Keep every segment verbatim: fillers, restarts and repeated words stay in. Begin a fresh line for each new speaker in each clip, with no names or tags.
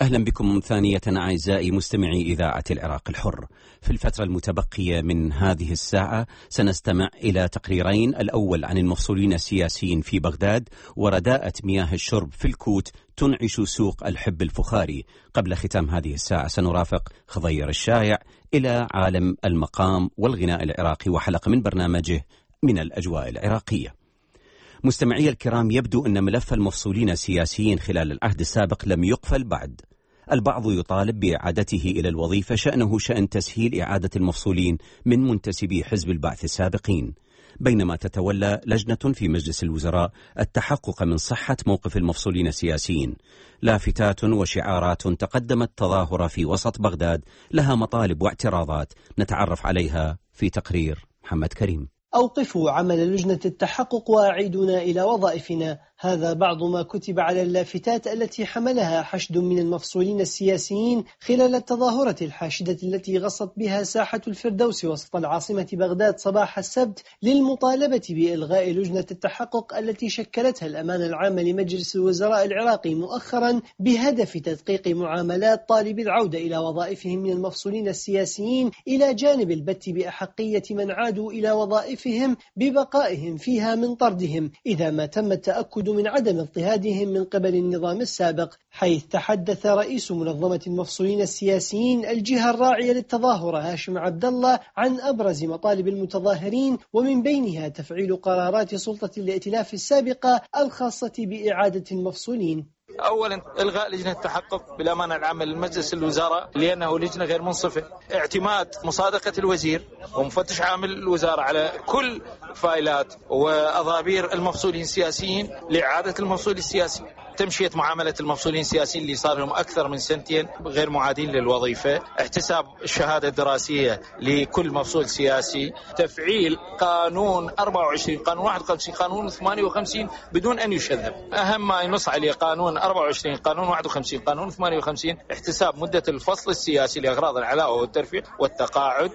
أهلا بكم ثانية أعزائي مستمعي إذاعة العراق الحر. في الفترة المتبقية من هذه الساعة سنستمع إلى تقريرين، الأول عن المفصولين السياسيين في بغداد ورداءة مياه الشرب في الكوت تنعش سوق الحب الفخاري. قبل ختام هذه الساعة سنرافق خضير الشايع إلى عالم المقام والغناء العراقي وحلقة من برنامجه من الأجواء العراقية. مستمعي الكرام، يبدو أن ملف المفصولين السياسيين خلال العهد السابق لم يقفل بعد. البعض يطالب بإعادته إلى الوظيفة، شأنه شأن تسهيل إعادة المفصولين من منتسبي حزب البعث السابقين، بينما تتولى لجنة في مجلس الوزراء التحقق من صحة موقف المفصولين السياسيين. لافتات وشعارات تقدمت تظاهرة في وسط بغداد لها مطالب واعتراضات نتعرف عليها في تقرير محمد كريم.
أوقفوا عمل لجنة التحقق وأعيدونا إلى وظائفنا، هذا بعض ما كتب على اللافتات التي حملها حشد من المفصولين السياسيين خلال التظاهرة الحاشدة التي غصت بها ساحة الفردوس وسط العاصمة بغداد صباح السبت للمطالبة بإلغاء لجنة التحقق التي شكلتها الأمانة العامة لمجلس الوزراء العراقي مؤخرا بهدف تدقيق معاملات طالب العودة إلى وظائفهم من المفصولين السياسيين، إلى جانب البت بأحقية من عادوا إلى وظائفهم ببقائهم فيها من طردهم إذا ما تم التأكد من عدم اضطهادهم من قبل النظام السابق. حيث تحدث رئيس منظمة المفصولين السياسيين الجهة الراعية للتظاهرة هاشم عبد الله عن أبرز مطالب المتظاهرين، ومن بينها تفعيل قرارات سلطة الائتلاف السابقة الخاصة بإعادة المفصولين.
أولا إلغاء لجنة التحقق بالأمانة العامة لمجلس الوزراء لأنه لجنة غير منصفة، اعتماد مصادقة الوزير ومفتش عامل الوزارة على كل فايلات وأضابير المفصولين السياسيين لإعادة المفصول السياسي، تمشية معاملة المفصولين السياسيين اللي صار لهم أكثر من سنتين غير معادين للوظيفة، احتساب الشهادة الدراسية لكل مفصول سياسي، تفعيل قانون أربعة وعشرين قانون واحد وخمسين قانون ثمانية وخمسين بدون أن يشذب. أهم ما ينص عليه قانون أربعة وعشرين قانون واحد وخمسين قانون ثمانية وخمسين احتساب مدة الفصل السياسي لأغراض العلاوة والترفيه والتقاعد،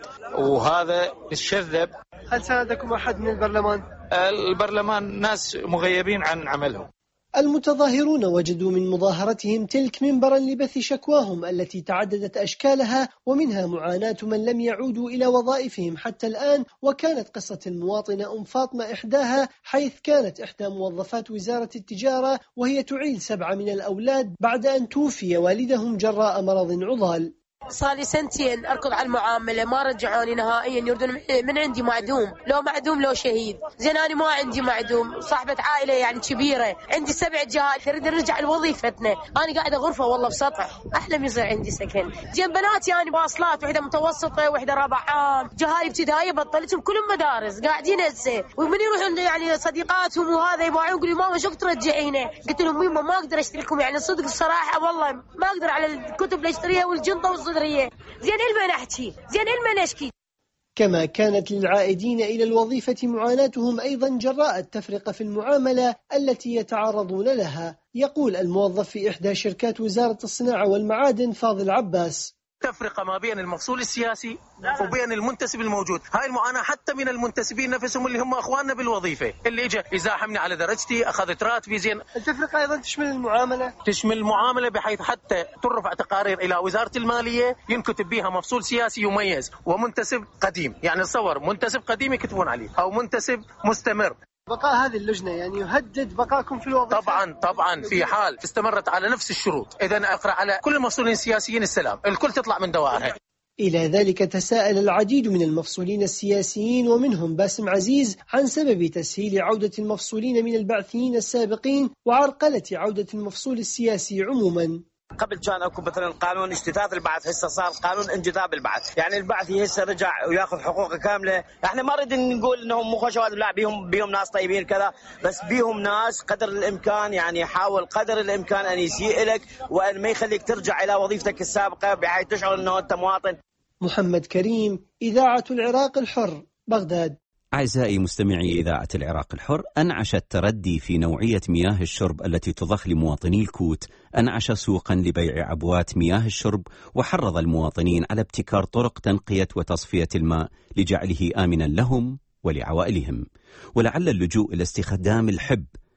وهذا الشذب.
هل ساعدكم أحد من البرلمان؟
البرلمان ناس مغيبين عن عملهم.
المتظاهرون وجدوا من مظاهرتهم تلك منبرا لبث شكواهم التي تعددت أشكالها، ومنها معاناة من لم يعودوا إلى وظائفهم حتى الآن. وكانت قصة المواطنة أم فاطمة إحداها، حيث كانت إحدى موظفات وزارة التجارة وهي تعيل سبعة من الأولاد بعد أن توفي والدهم جراء مرض عضال.
صار لي سنتين أركض على المعاملة، ما رجعوني نهائيا، يردون من عندي معدوم، لو معدوم لو شهيد. زين أنا ما عندي معدوم، صاحبة عائلة يعني كبيرة، عندي سبع جهات، تريد نرجع لوظيفتنا. أنا قاعدة غرفة والله بسطح، أحلم يصير عندي سكن. زين بناتي أنا باصلات، وحدة متوسطة وحدة رابع عام، جهالي ابتدائية بطلتهم كلهم مدارس قاعدين هسه، ومن يروحون يعني صديقاتهم وهذا يبغون يقولوا ماما شو ترجعينا؟ قلت لهم ماما ما أقدر أشتري لكم، يعني صدق الصراحة والله ما أقدر على الكتب اللي أشتريها والجنطة والصدرية. زين إلما نحكي، زين إلما نشكي.
كما كانت للعائدين إلى الوظيفة معاناتهم أيضا جراء التفرقة في المعاملة التي يتعرضون لها. يقول الموظف في إحدى شركات وزارة الصناعة والمعادن فاضل عباس:
تفرقة ما بين المفصول السياسي وبين المنتسب الموجود. هاي المعاناة حتى من المنتسبين نفسهم اللي هم أخواننا بالوظيفة، اللي إجا يزاحمني على درجتي أخذت راتبي. زين
التفرقة أيضا تشمل المعاملة
تشمل المعاملة بحيث حتى ترفع تقارير إلى وزارة المالية ينكتب بها مفصول سياسي يميز ومنتسب قديم، يعني تصور منتسب قديم يكتبون عليه أو منتسب مستمر.
بقاء هذه اللجنة يعني يهدد بقاءكم في الوظيفة؟
طبعا طبعا في حال استمرت على نفس الشروط. إذا أقرأ على كل المفصولين السياسيين السلام، الكل تطلع من دوائرها.
إلى ذلك تساءل العديد من المفصولين السياسيين ومنهم باسم عزيز عن سبب تسهيل عودة المفصولين من البعثيين السابقين وعرقلة عودة المفصول السياسي عموما.
قبل كان اكو مثلا قانون اجتثاث البعث، هسه صار قانون انجذاب البعث، يعني البعثي هسه رجع وياخذ حقوقه كامله. احنا ما نريد نقول انهم مو خوشوات، لا بيهم بيهم ناس طيبين كذا، بس بيهم ناس قدر الامكان يعني يحاول قدر الامكان ان يسيء لك وان ما يخليك ترجع الى وظيفتك السابقه بحيث تشعر انه انت مواطن.
محمد كريم، إذاعة العراق الحر، بغداد.
أعزائي مستمعي إذاعة العراق الحر، أنعش التردي في نوعية مياه الشرب التي تضخ لمواطني الكوت أنعش سوقا لبيع عبوات مياه الشرب، وحرض المواطنين على ابتكار طرق تنقية وتصفية الماء لجعله آمنا لهم ولعوائلهم. ولعل اللجوء إلى استخدام الحب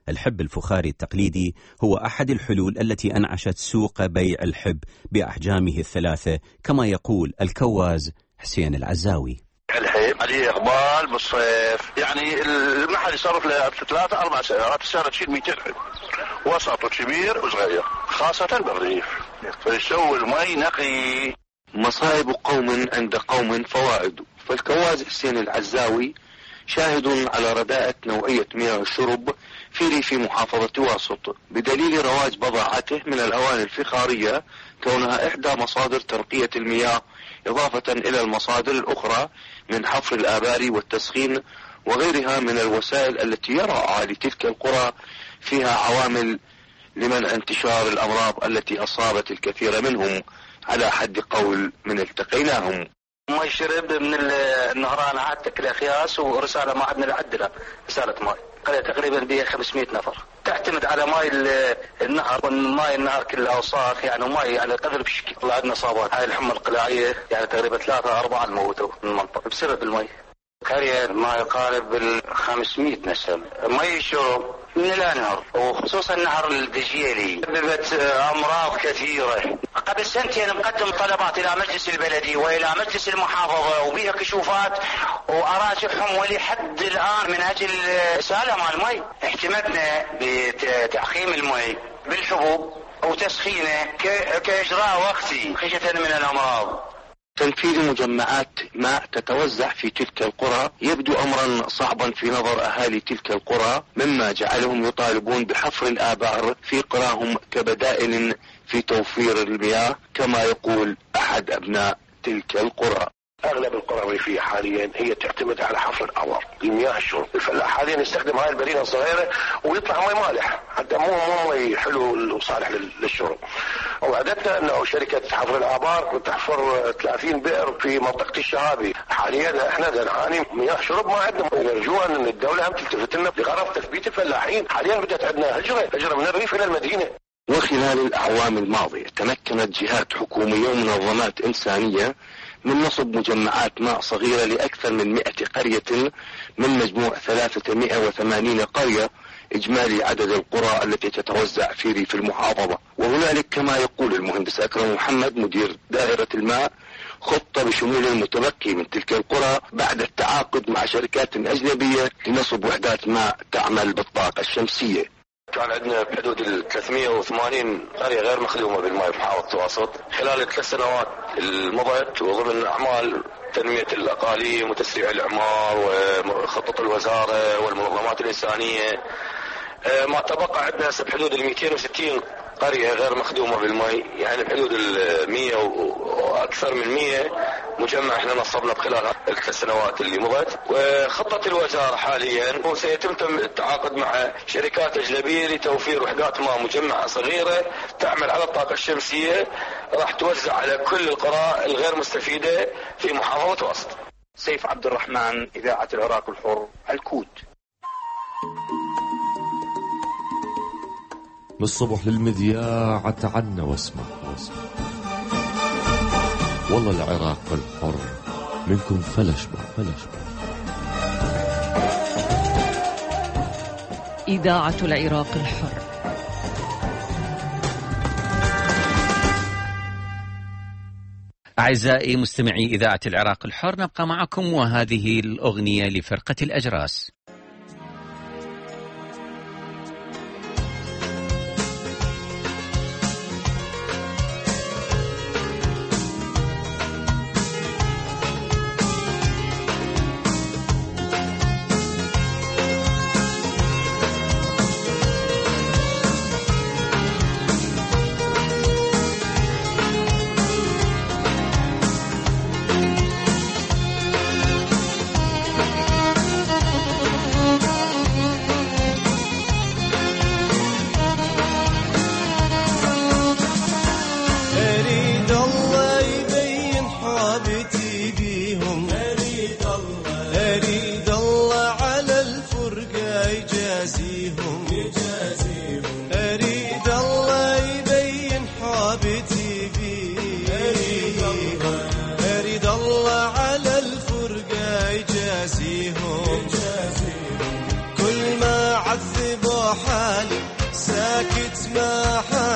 الحب الفخاري التقليدي هو أحد الحلول التي أنعشت سوق بيع الحب بأحجامه الثلاثة، كما يقول الكواز حسين العزاوي.
الحب عليه اقبال بالصيف، يعني المحل يصرف له ثلاثة أربع سيارات، السيارة تشيل مئتين حب، وسط وكبير وصغير، خاصة بالريف، فيسوي المي نقي.
مصائب قوم عند قوم فوائد. فالكواز حسين العزاوي شاهد على رداءة نوعية مياه الشرب في ريف محافظة واسط، بدليل رواج بضاعته من الأواني الفخارية كونها إحدى مصادر تنقية المياه، إضافة إلى المصادر الأخرى من حفر الآبار والتسخين وغيرها من الوسائل التي يرى أهالي تلك القرى فيها عوامل لمنع انتشار الأمراض التي أصابت الكثير منهم، على حد قول من التقيناهم.
ما يشرب من النهران عادتك الأخياس ورسالة ما عندنا العدلة، رسالة ماء قرية تقريبا بها خمسمائة نفر، تعتمد على ماء النهر، والماء النهر كله أوساخ يعني، وماء يعني قدر بشكل. طلع عندنا إصابات، هاي الحمى القلاعية يعني تقريبا ثلاثة أربعة الموتوا من المنطقة بسبب الماء. قرية ما يقارب ال خمسمائة نسمة ما يشرب من الأنهر، وخصوصا نهر الدجيلي، سببت أمراض كثيرة. قبل سنتين مقدم طلبات إلى مجلس البلدي وإلى مجلس المحافظة وبها كشوفات وأراجعهم، ولحد الآن من أجل سالة مع المي اعتمدنا بتعقيم المي بالحبوب وتسخينه كإجراء وقتي خشية من الأمراض.
تنفيذ مجمعات ماء تتوزع في تلك القرى يبدو أمرا صعبا في نظر أهالي تلك القرى، مما جعلهم يطالبون بحفر الآبار في قراهم كبدائل في توفير المياه، كما يقول أحد أبناء تلك القرى.
اغلب القرى الريفيه حاليا هي تعتمد على حفر الابار لمياه الشرب. الفلاح حاليا يستخدم هاي البرينه الصغيره ويطلع مي مالح، حتى مو مو مي حلو وصالح للشرب. وعدتنا انه شركه حفر الابار تحفر ثلاثين بئر في منطقه الشهابي. حاليا احنا نعاني مياه شرب ما عندنا. نرجو ان الدوله هم تلتفت لنا بغرض تثبيت الفلاحين. حاليا بدات عندنا هجره هجره من الريف الى المدينه.
وخلال الأعوام الماضية تمكنت جهات حكومية ومنظمات إنسانية من نصب مجمعات ماء صغيرة لأكثر من مئة قرية من مجموع ثلاثمائة وثمانين قرية إجمالي عدد القرى التي تتوزع في ريف المحافظة. وهنالك كما يقول المهندس أكرم محمد مدير دائرة الماء خطة بشمول المتبقي من تلك القرى بعد التعاقد مع شركات أجنبية لنصب وحدات ماء تعمل بالطاقة الشمسية.
كان عندنا بحدود ال ثلاثمائة وثمانين قرية غير مخدومة بالماء في محافظة واسط خلال الثلاث سنوات المضت، وضمن أعمال تنمية الأقاليم وتسريع الإعمار وخطط الوزارة والمنظمات الإنسانية. ما تبقى عندنا بحدود ال مئتين وستين قرية غير مخدومة بالماء، يعني بحدود ال مئة وأكثر من مئة مجمع احنا نصبنا بخلال الثلاث سنوات اللي مضت. وخطة الوزارة حاليا وسيتم التعاقد مع شركات أجنبية لتوفير وحدات ماء مجمعة صغيرة تعمل على الطاقة الشمسية، راح توزع على كل القرى الغير مستفيدة في محافظة واسط.
سيف عبد الرحمن، إذاعة العراق الحر، الكود.
للصبح للمذياع تعنا واسمع واسمع، والله العراق الحر منكم فلشبع فلشبع.
إذاعة العراق الحر.
أعزائي مستمعي إذاعة العراق الحر، نبقى معكم وهذه الأغنية لفرقة الأجراس.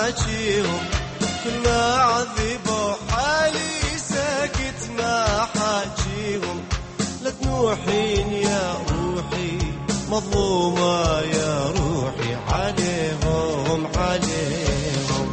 حاجيهم كل ما عذبوا حالي ساكت ما حاجيهم لا تنوحين يا روحي مظلومة يا روحي عليهم عليهم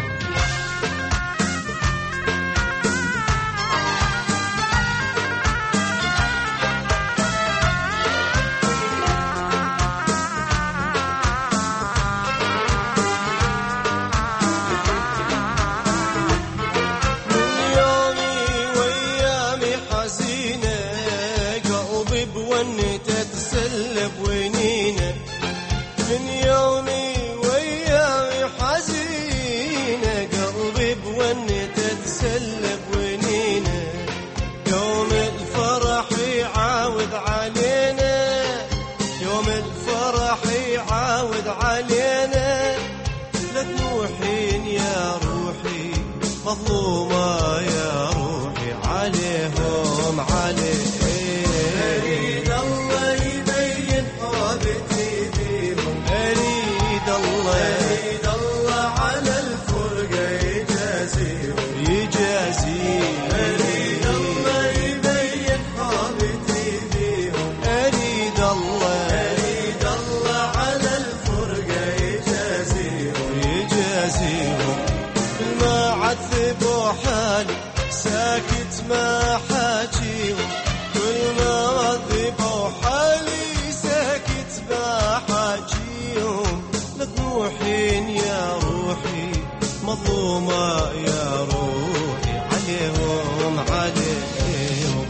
مظلومة يا روحي عليهم عليهم أريد الله يبين حبتي بيهم أريد الله أريد الله على الفرقة يجازيهم يجازيهم أريد الله يبين حبتي بيهم أريد الله أريد الله على الفرقة يجازيهم يجازيهم ما عذبوا حالي ساكت ما حاجيهم كل ما عذبوا حالي ساكت ما حاجيهم لا تنوحين يا روحي مظلومة يا روحي عليهم عليهم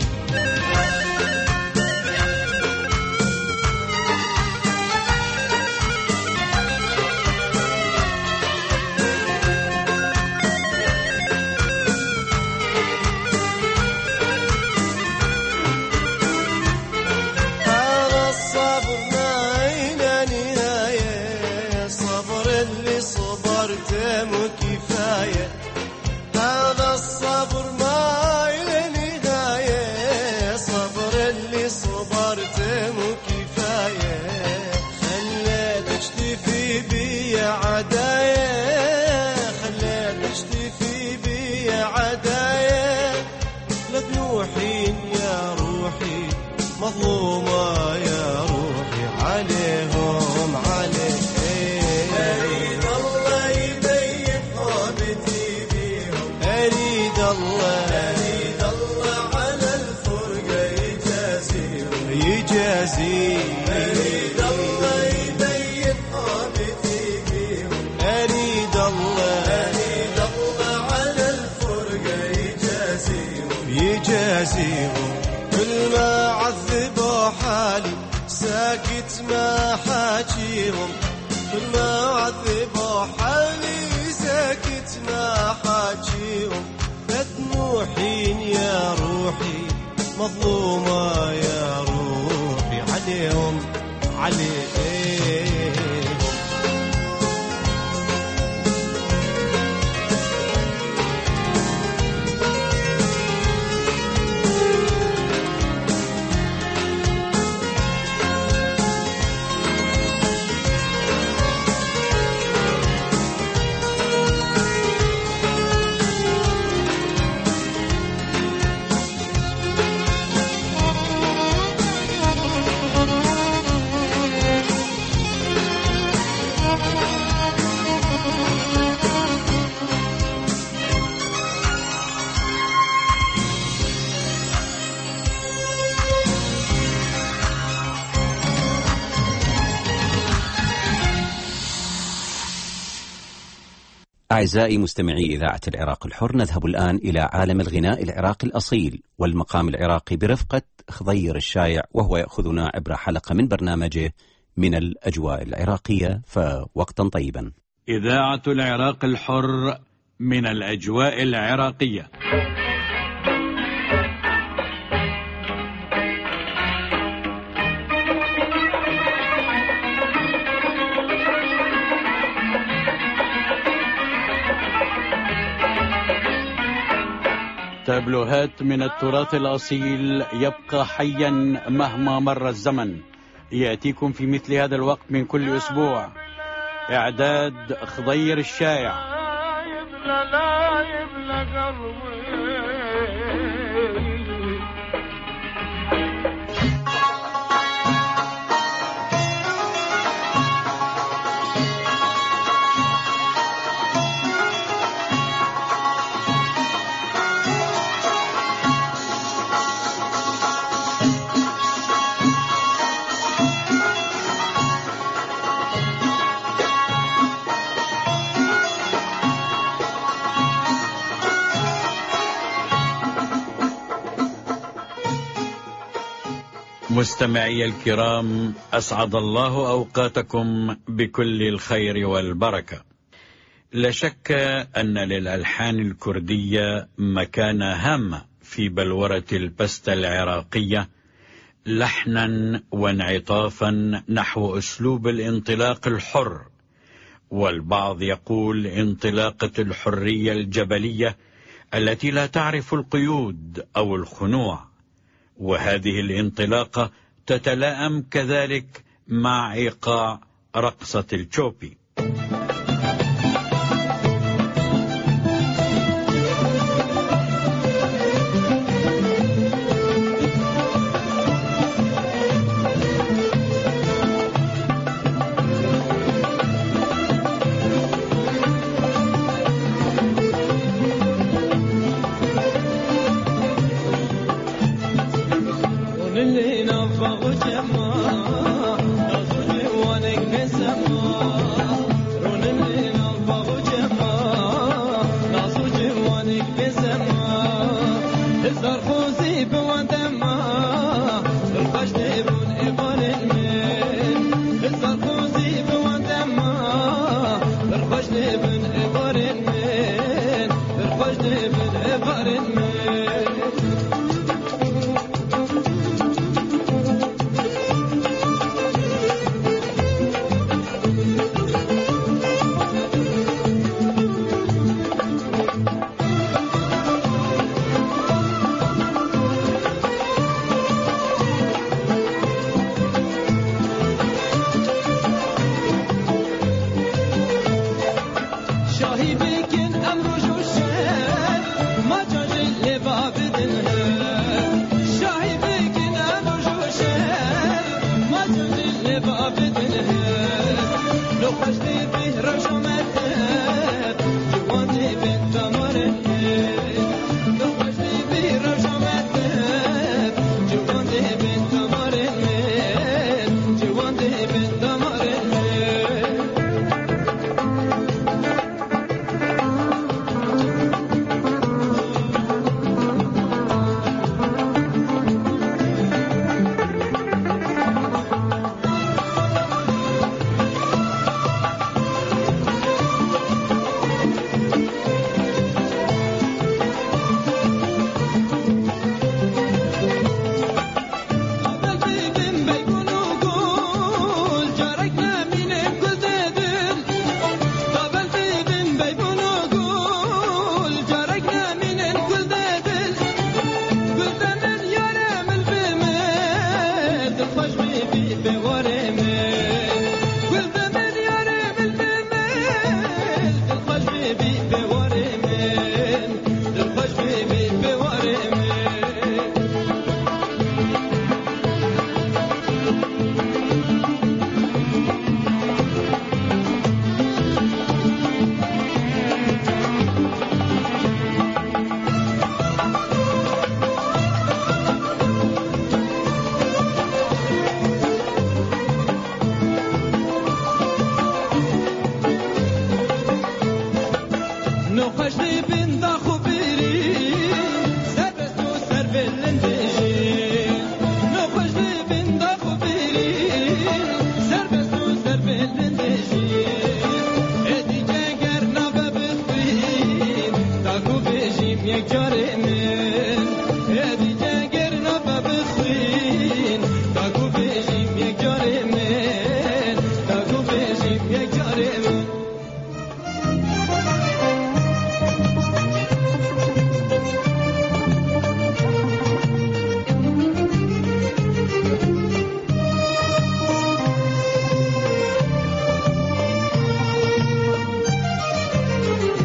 مظلومة يا روحي عليهم عليهم أريد الله يبين حبتي بيهم أريد الله أريد الله على الفرقة يجازيهم يجازيهم أريد الله يبين حبتي بيهم أريد الله أريد الله على الفرقة يجازيهم يجازيهم كل ما عذبوا حالي ساكت ما حاجيهم كل ما عذبوا حالي ساكت ما حاجيهم لا تنوحين يا روحي مظلومة يا روحي عليهم عليهم
أعزائي مستمعي إذاعة العراق الحر، نذهب الآن إلى عالم الغناء العراقي الأصيل والمقام العراقي برفقة خضير الشايع، وهو يأخذنا عبر حلقة من برنامجه من الأجواء العراقية. فوقتا طيبا.
إذاعة العراق الحر من الأجواء العراقية. تابلوهات من التراث الأصيل يبقى حيا مهما مر الزمن، يأتيكم في مثل هذا الوقت من كل أسبوع. إعداد خضير الشايع،
لا لا يبلى قلبي.
مستمعي الكرام، أسعد الله أوقاتكم بكل الخير والبركة. لا شك أن للألحان الكردية مكانة هامة في بلورة البستة العراقية، لحنا وانعطافا نحو أسلوب الانطلاق الحر، والبعض يقول انطلاقة الحرية الجبلية التي لا تعرف القيود أو الخنوع. وهذه الانطلاقة تتلائم كذلك مع إيقاع رقصة التشوبي.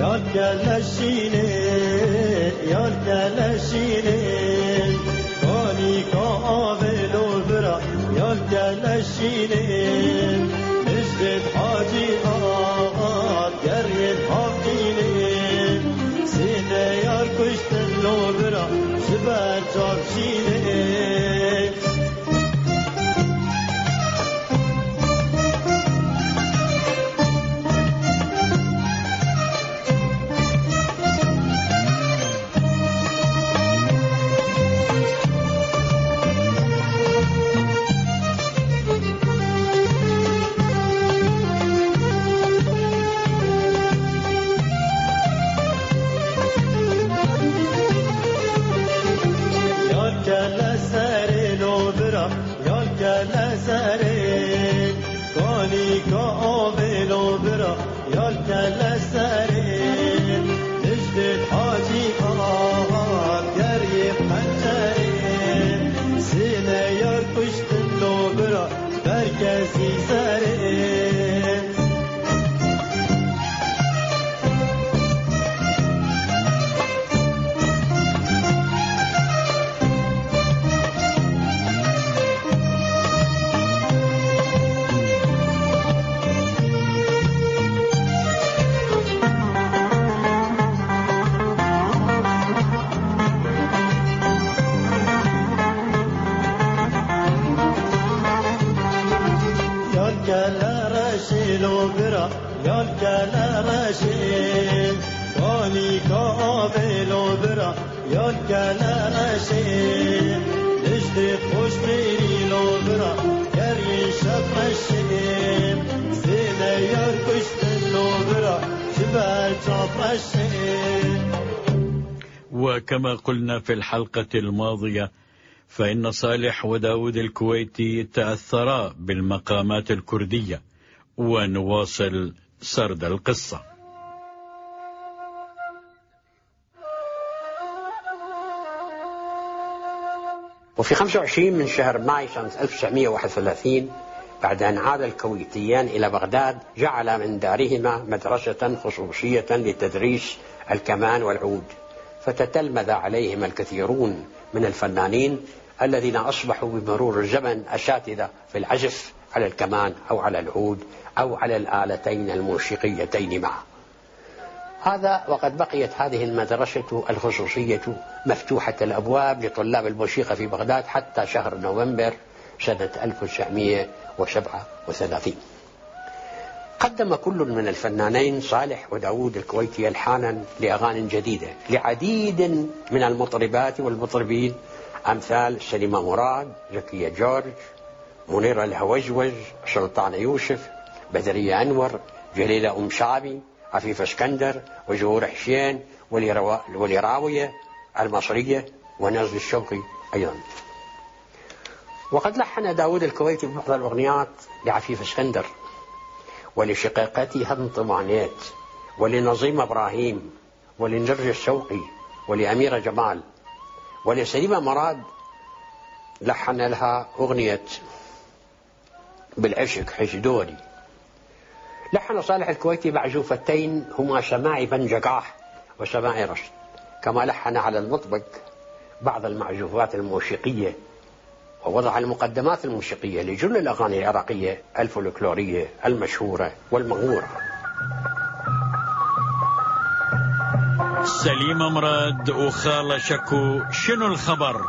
yol gelleşine yol gelleşine koni ko avelo bra yol gelleşine Müjdet Hacı Ağat geryen hafine sine yar kuştun lo bra süper çarşine
وكما قلنا في الحلقة الماضية فإن صالح وداود الكويتي تأثرا بالمقامات الكردية. ونواصل سرد القصة.
وفي خمسة وعشرين من شهر ماي سنة ألف وتسعمئة وواحد وثلاثين بعد أن عاد الكويتيان إلى بغداد جعل من دارهما مدرسة خصوصية لتدريس الكمان والعود، فتتلمذ عليهم الكثيرون من الفنانين الذين أصبحوا بمرور الزمن أساتذة في العزف على الكمان أو على العود أو على الآلتين الموسيقيتين معا. هذا وقد بقيت هذه المدرسة الخصوصية مفتوحة الأبواب لطلاب الموسيقى في بغداد حتى شهر نوفمبر سنة ألف وتسعمئة وسبعة وثلاثين. قدم كل من الفنانين صالح وداود الكويتي ألحانا لأغاني جديدة لعديد من المطربات والمطربين أمثال سليمة مراد، زكية جورج، منيرة الهوجوج، سلطان يوسف، بدرية أنور، جليلة أم شعبي، عفيف اسكندر، وزهور حسين، ولي راوية المصرية، ونزل الشوقي أيضا. وقد لحن داود الكويتي بعض الأغنيات لعفيف اسكندر ولشقيقتها انطمانيت ولنظيم إبراهيم ولنرجس الشوقي ولأميرة جمال. ولسليمة مراد لحن لها أغنية بالعشق حشدوري. لحن صالح الكويتي معزوفتين هما سماعي بن جقاح وسماعي رشد، كما لحن على المطبق بعض المعزوفات الموسيقية، ووضع المقدمات الموسيقية لجل الأغاني العراقية الفولكلورية المشهورة والمغمورة.
سليمة مراد وخالة شكو، شنو الخبر؟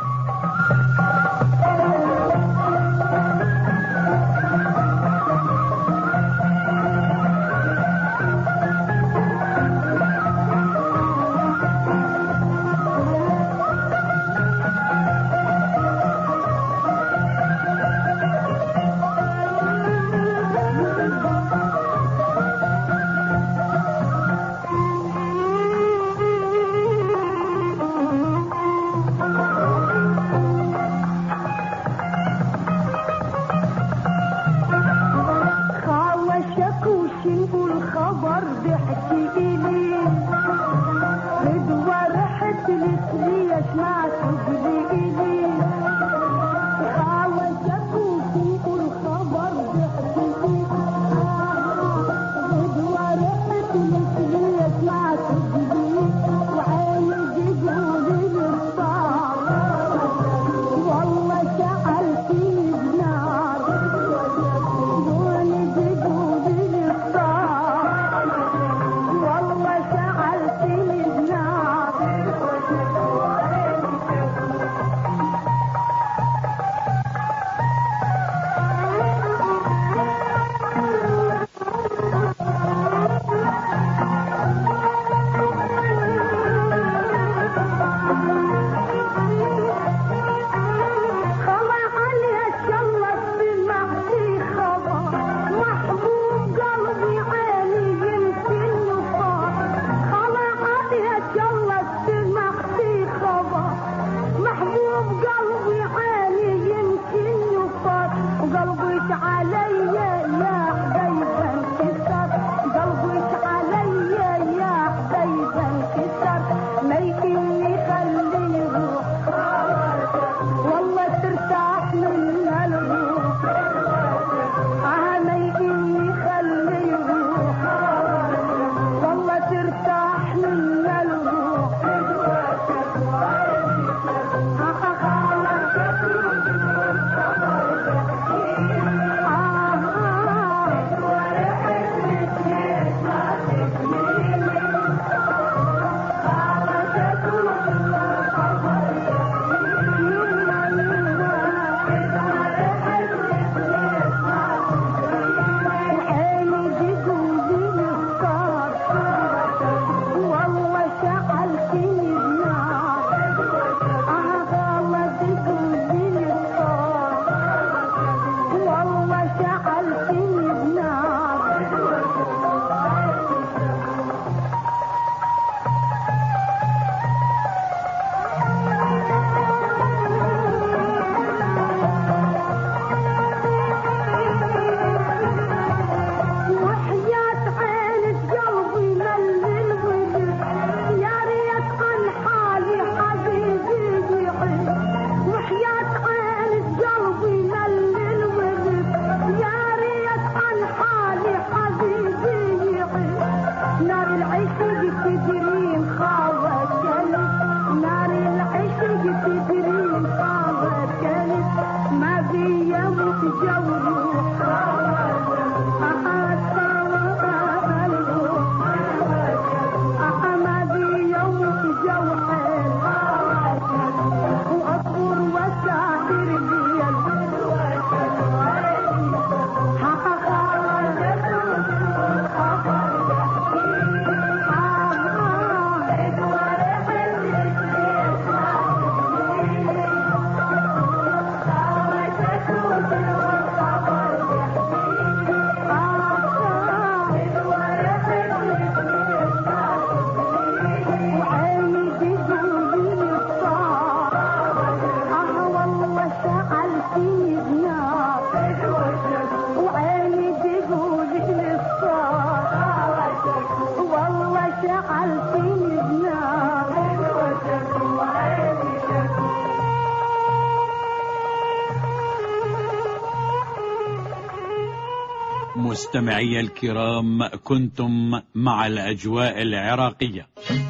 مستمعي الكرام، كنتم مع الأجواء العراقية.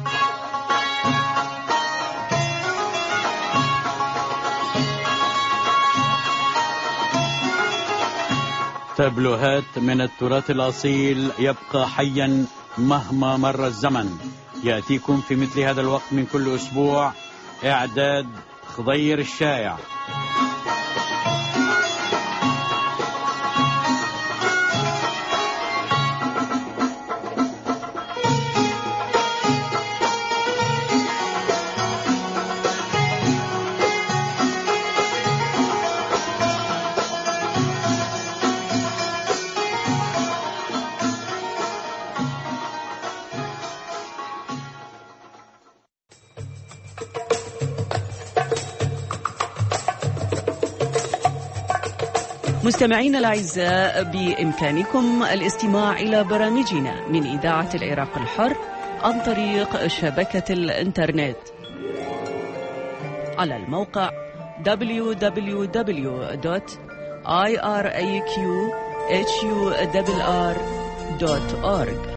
تابلوهات من التراث الأصيل يبقى حيا مهما مر الزمن، يأتيكم في مثل هذا الوقت من كل أسبوع. إعداد خضير الشايع.
مستمعينا الأعزاء، بإمكانكم الاستماع إلى برامجنا من إذاعة العراق الحر عن طريق شبكة الإنترنت على الموقع دبليو دبليو دبليو دوت آي آر إيه كيو إتش يو آر آر دوت أورج.